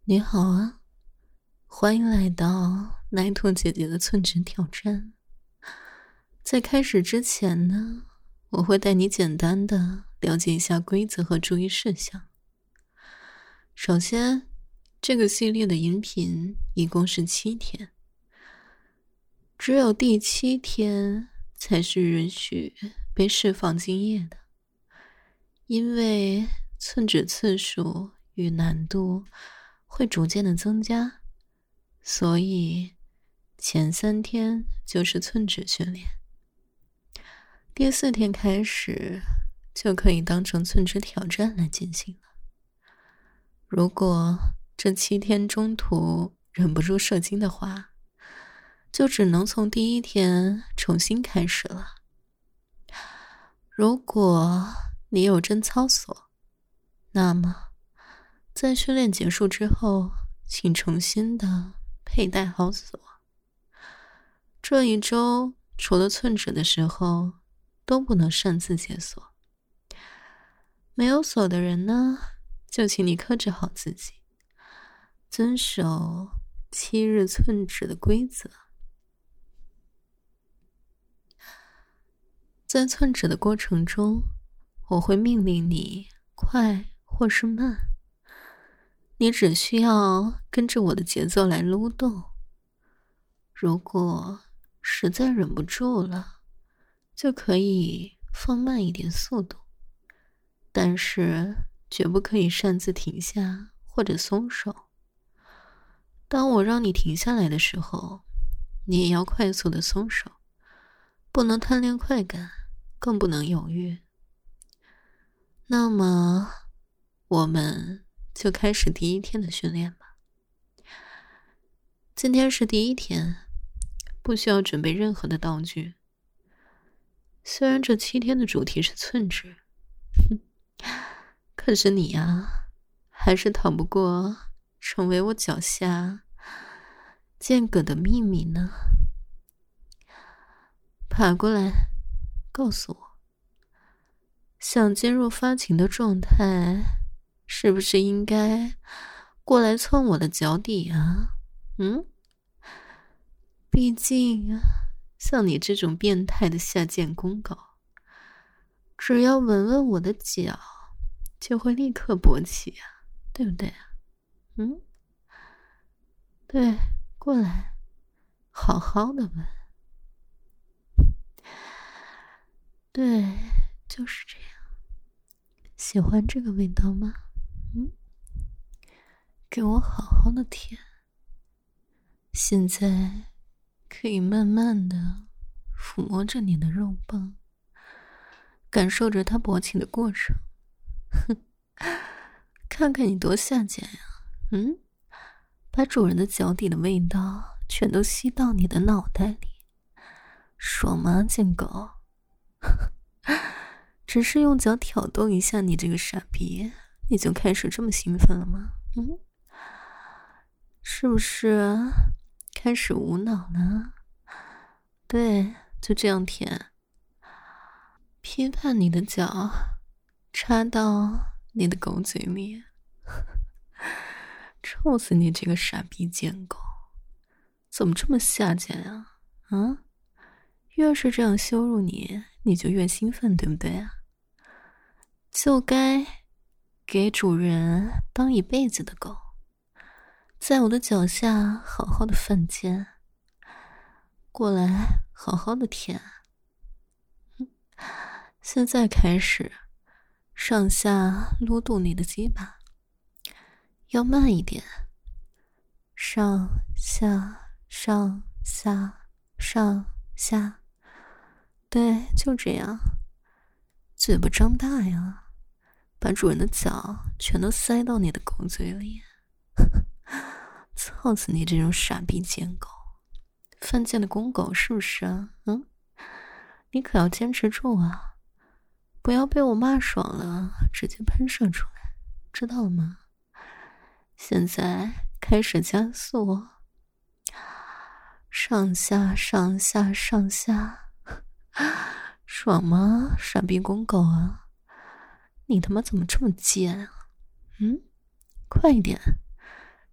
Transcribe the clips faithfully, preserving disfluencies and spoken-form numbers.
你好啊，欢迎来到奶兔姐姐的寸指挑战。在开始之前呢，我会带你简单的了解一下规则和注意事项。首先，这个系列的音频一共是七天，只有第七天才是允许被释放精液的，因为寸指次数与难度会逐渐的增加，所以前三天就是寸指训练，第四天开始就可以当成寸指挑战来进行了。如果这七天中途忍不住射精的话，就只能从第一天重新开始了。如果你有贞操锁，那么在训练结束之后，请重新的佩戴好锁。这一周除了寸指的时候，都不能擅自解锁。没有锁的人呢，就请你克制好自己，遵守七日寸指的规则。在寸指的过程中，我会命令你快或是慢，你只需要跟着我的节奏来撸动。如果实在忍不住了，就可以放慢一点速度，但是绝不可以擅自停下或者松手。当我让你停下来的时候，你也要快速的松手，不能贪恋快感，更不能犹豫。那么，我们就开始第一天的训练吧。今天是第一天，不需要准备任何的道具。虽然这七天的主题是寸指，可是你啊，还是逃不过成为我脚下间隔的秘密呢。爬过来，告诉我，想进入发情的状态，是不是应该过来蹭我的脚底啊？嗯？毕竟像你这种变态的下贱公狗，只要闻闻我的脚，就会立刻勃起啊，对不对啊？嗯？对，过来，好好的闻。对，就是这样。喜欢这个味道吗？嗯？给我好好的舔。现在可以慢慢的抚摸着你的肉棒，感受着它勃起的过程。哼，看看你多下贱呀！嗯，把主人的脚底的味道全都吸到你的脑袋里，爽吗，贱狗？只是用脚挑逗一下你这个傻逼，你就开始这么兴奋了吗？嗯，是不是开始无脑了？对，就这样舔，批判你的脚插到你的狗嘴里。臭死你这个傻逼贱狗，怎么这么下贱啊？啊，越是这样羞辱你，你就越兴奋，对不对啊？就该给主人当一辈子的狗，在我的脚下好好的犯贱，过来好好的舔。现在开始上下撸动你的鸡巴，要慢一点，上下上下上下，对，就这样，嘴巴张大呀，把主人的脚全都塞到你的狗嘴里。操死你这种傻逼贱狗，犯贱的公狗是不是啊？嗯，你可要坚持住啊，不要被我骂爽了直接喷射出来，知道了吗？现在开始加速，上下上下上下，爽吗，傻逼公狗啊？你他妈怎么这么贱啊？嗯，快一点，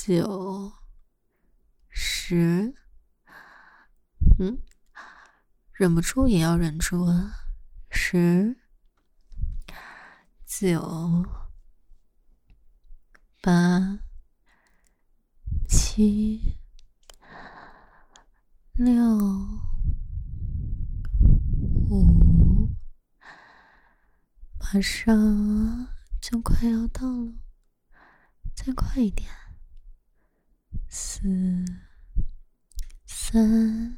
九、十，嗯，忍不住也要忍住啊！十、九、八、七、六、五，马上就快要到了，再快一点。四、三、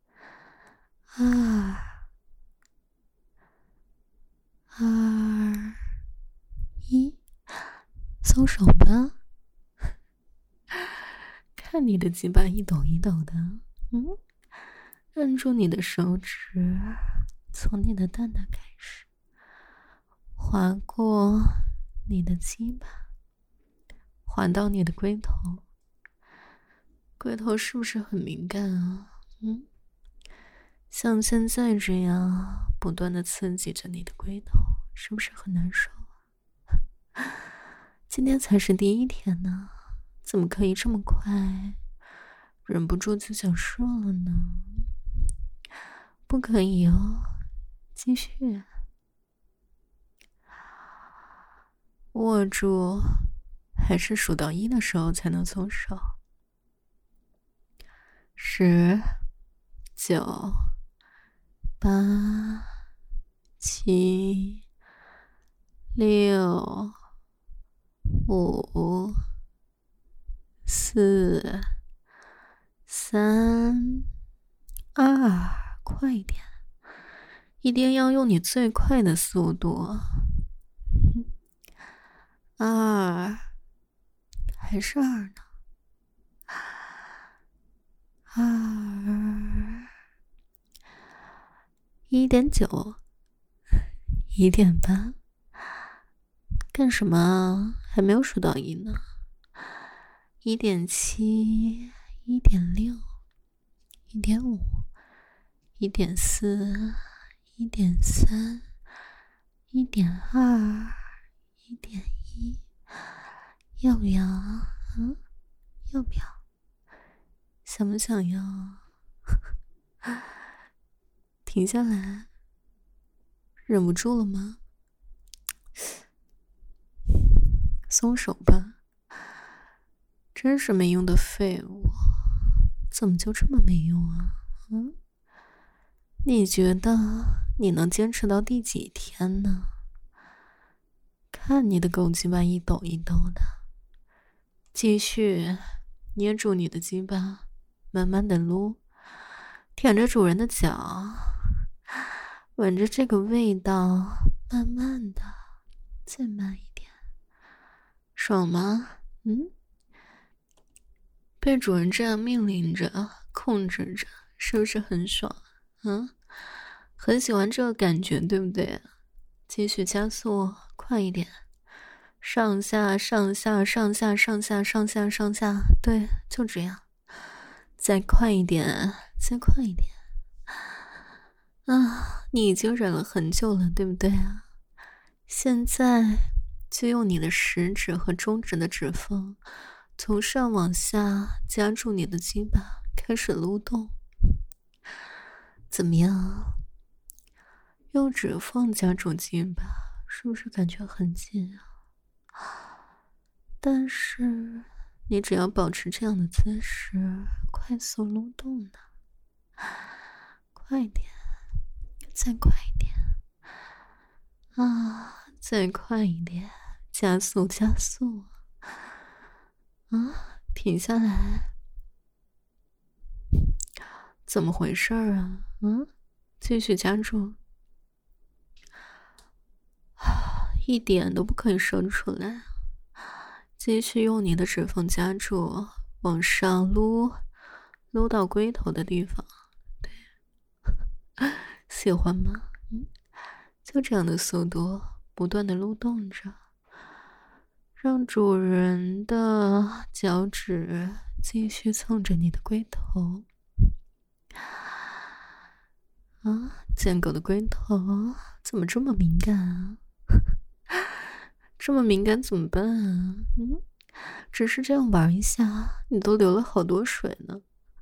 二、二、一，松手吧。看你的鸡巴一抖一抖的，嗯，按住你的手指，从你的蛋蛋开始，划过你的鸡巴，划到你的龟头。龟头是不是很敏感啊？嗯，像现在这样不断的刺激着你的龟头，是不是很难受啊？今天才是第一天呢，怎么可以这么快？忍不住就想射了呢？不可以哦，继续握住，还是数到一的时候才能松手。十、九、八、七、六、五、四、三、二，快一点，一定要用你最快的速度。二，还是二呢？二，一点九，一点八，干什么？还没有数到一呢。一点七，一点六，一点五，一点四，一点三，一点二，一点一，要不要？嗯，要不要？想不想要？停下来，忍不住了吗？松手吧，真是没用的废物，怎么就这么没用啊？嗯，你觉得你能坚持到第几天呢？看你的狗鸡巴一抖一抖的，继续捏住你的鸡巴，慢慢的撸，舔着主人的脚，闻着这个味道，慢慢的，再慢一点，爽吗？嗯，被主人这样命令着，控制着，是不是很爽？嗯，很喜欢这个感觉，对不对？继续加速，快一点，上下上下上下上下上下上下，对，就这样，再快一点，再快一点。啊，你已经忍了很久了，对不对啊？现在就用你的食指和中指的指缝，从上往下夹住你的鸡巴，开始撸动。怎么样？用指缝夹住鸡巴，是不是感觉很近啊？但是你只要保持这样的姿势，快速撸动呢。快点，再快一点啊！再快一点，加速加速啊！停下来，怎么回事啊？嗯，继续夹住，一点都不可以射出来。继续用你的指缝夹住，往上撸，撸到龟头的地方。对，喜欢吗？嗯，就这样的速度，不断的撸动着，让主人的脚趾继续蹭着你的龟头。啊，贱狗的龟头怎么这么敏感啊？这么敏感怎么办啊？嗯， 只是这样玩一下，你都流了好多水呢。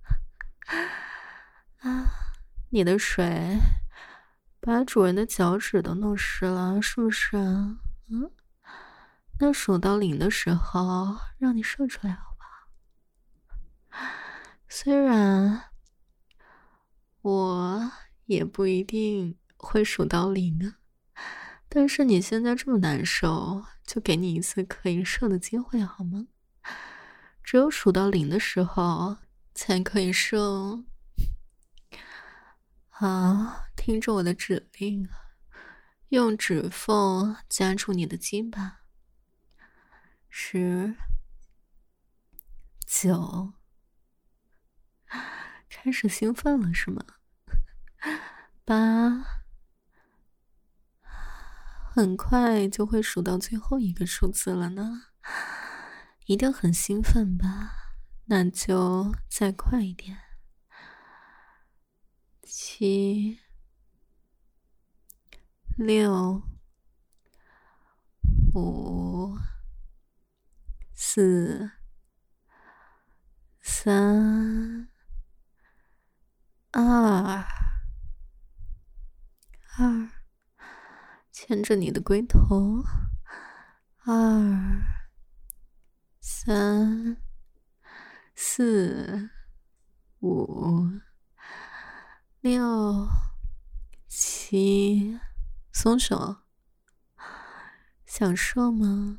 啊，你的水把主人的脚趾都弄湿了，是不是啊？嗯，那数到零的时候，让你射出来好不好？虽然我也不一定会数到零啊，但是你现在这么难受，就给你一次可以射的机会好吗？只有数到零的时候才可以射哦。好，听着我的指令，用指缝夹住你的鸡巴。十、九，开始兴奋了是吗？八，很快就会数到最后一个数字了呢，一定很兴奋吧？那就再快一点。七、六、五、四、三、二、二，牵着你的龟头，二、三、四、五、六、七，松手。想射吗？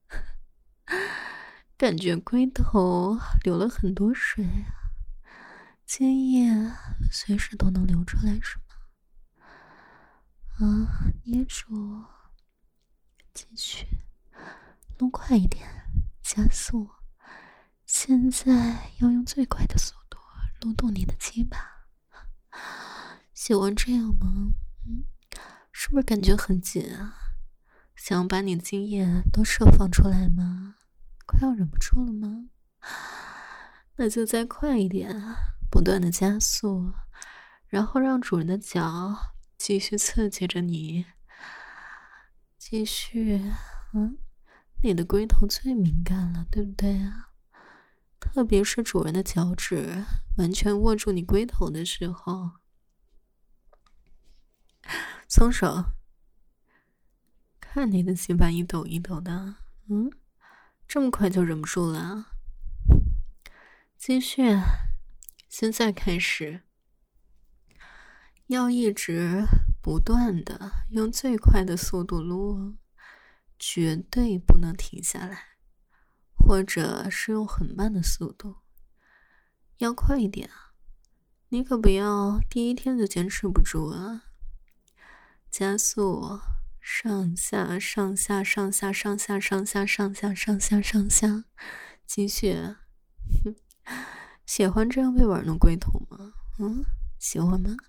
感觉龟头流了很多水啊，精液随时都能流出来是吗？啊，捏住，继续，弄快一点，加速。现在要用最快的速度撸动你的鸡巴。喜欢这样吗？嗯，是不是感觉很紧啊？想要把你的精液都释放出来吗？快要忍不住了吗？那就再快一点，不断的加速，然后让主人的脚继续刺激着你，继续，嗯，你的龟头最敏感了，对不对啊？特别是主人的脚趾完全握住你龟头的时候，松手，看你的鸡巴一抖一抖的，嗯，这么快就忍不住了。继续，现在开始，要一直不断的用最快的速度撸，绝对不能停下来，或者是用很慢的速度，要快一点啊！你可不要第一天就坚持不住啊！加速，上下上下上下上下上下上下上下上下，继续。哼，喜欢这样被玩弄龟头吗？嗯，喜欢吗？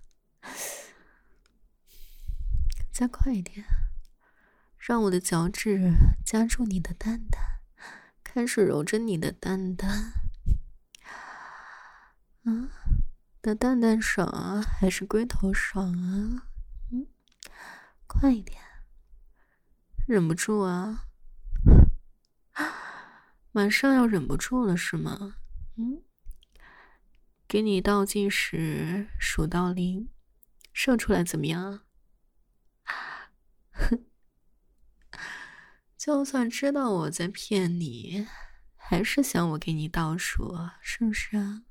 再快一点，让我的脚趾夹住你的蛋蛋，开始揉着你的蛋蛋。啊，的蛋蛋爽啊，还是龟头爽啊？嗯，快一点，忍不住啊！马上要忍不住了是吗？嗯，给你倒计时，数到零，射出来怎么样？哼，就算知道我在骗你，还是想我给你倒数，是不是啊？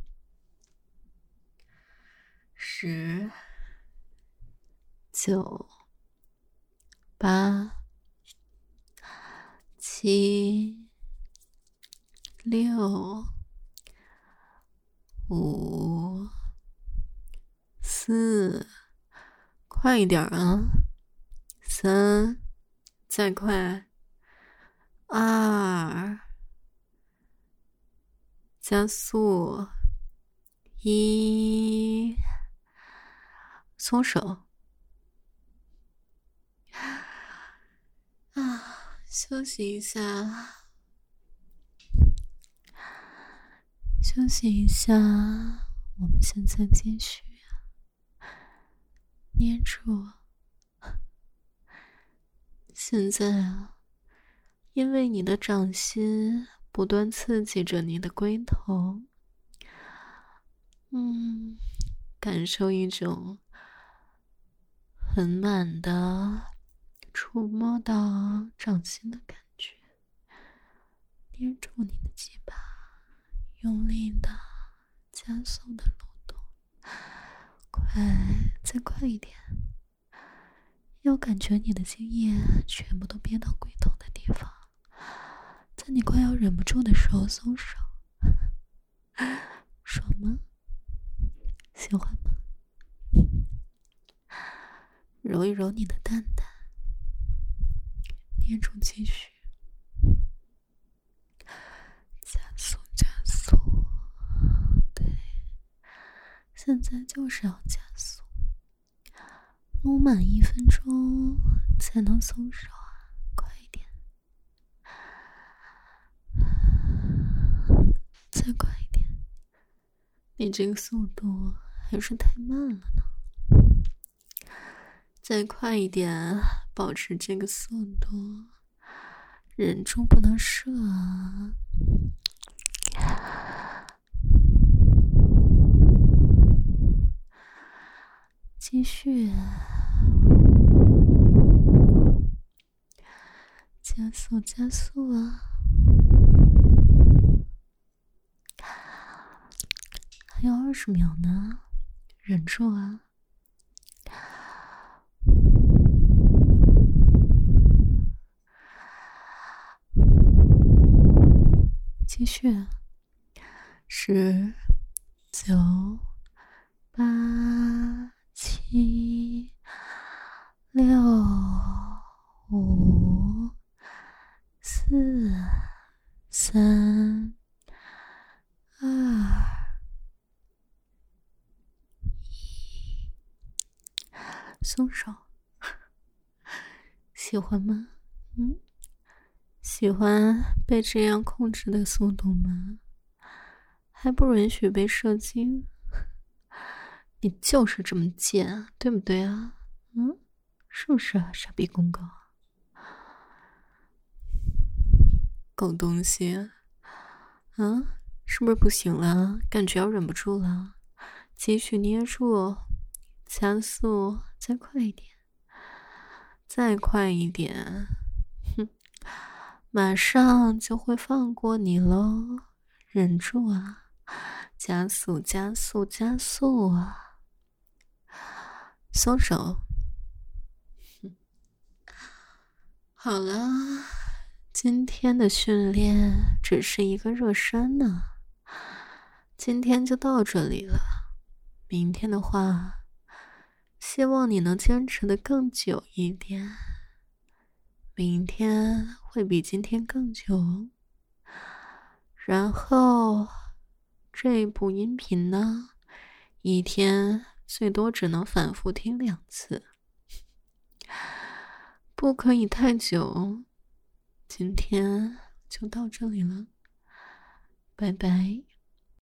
十、九、八、七、六、五、四，快一点啊！三，再快！二，加速！一，松手！啊，休息一下。休息一下，我们现在继续。捏住。现在啊， 因为你的掌心不断刺激着你的龟头，嗯，感受一种很满的触摸到掌心的感觉，捏住你的鸡巴，用力的加速的蠕动，快，再快一点，要感觉你的精液全部都憋到龟头的地方，在你快要忍不住的时候松手，爽吗？喜欢吗？揉一揉你的蛋蛋，捏住继续，加速加速，对，现在就是要加速，撸满一分钟才能松手啊，快一点，再快一点，你这个速度还是太慢了呢。再快一点，保持这个速度，忍住不能射啊！继续，加速加速啊！还有二十秒呢，忍住啊！继续，十、九、八、七、六、五、四、三、二、一，松手。喜欢吗？嗯？喜欢被这样控制的速度吗？还不允许被射精？你就是这么贱，对不对啊？嗯，是不是啊，傻逼公狗？狗东西，啊，是不是不行了？感觉要忍不住了，继续捏住，加速，再快一点，再快一点，哼！马上就会放过你喽，忍住啊！加速加速加速啊！松手。好了，今天的训练只是一个热身呢，今天就到这里了。明天的话，希望你能坚持的更久一点。明天会比今天更久，然后这部音频呢，一天最多只能反复听两次，不可以太久。今天就到这里了，拜拜。